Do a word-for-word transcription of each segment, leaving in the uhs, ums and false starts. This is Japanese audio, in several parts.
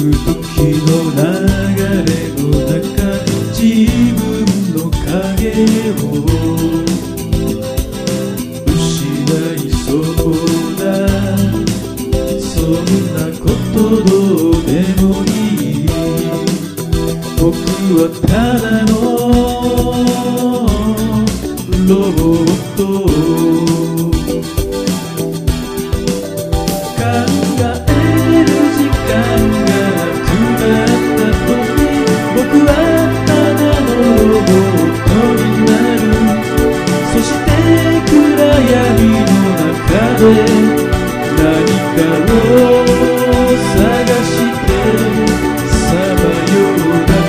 時の流れの中、自分の影を失いそうだ。そんなことどうでもいい。僕はただのロボット。考える時間がなくなった時、僕はただのロボットになる。そして暗闇の中で何かを探してさまようだけ。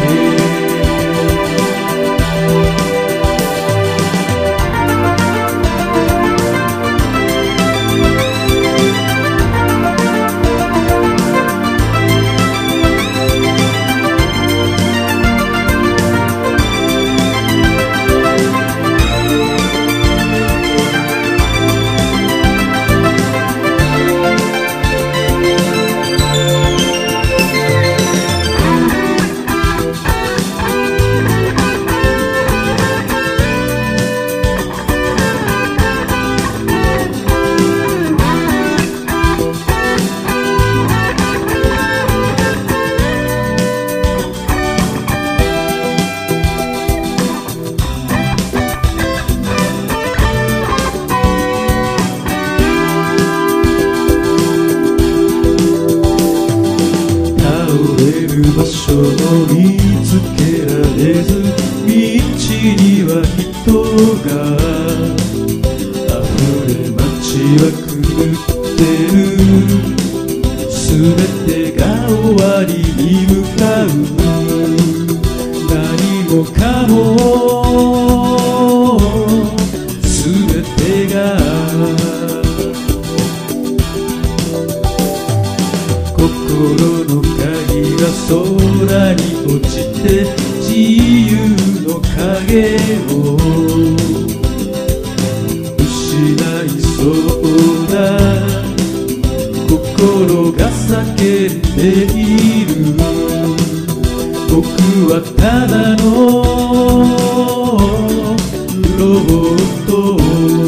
場所を見つけられず、道には人があふれ街は狂ってる。すべてが終わりに向かう。何もかもすべてが心の鍵が空に落ちて自由の影を失いそうだ。心が叫んでいる。僕はただのロボット。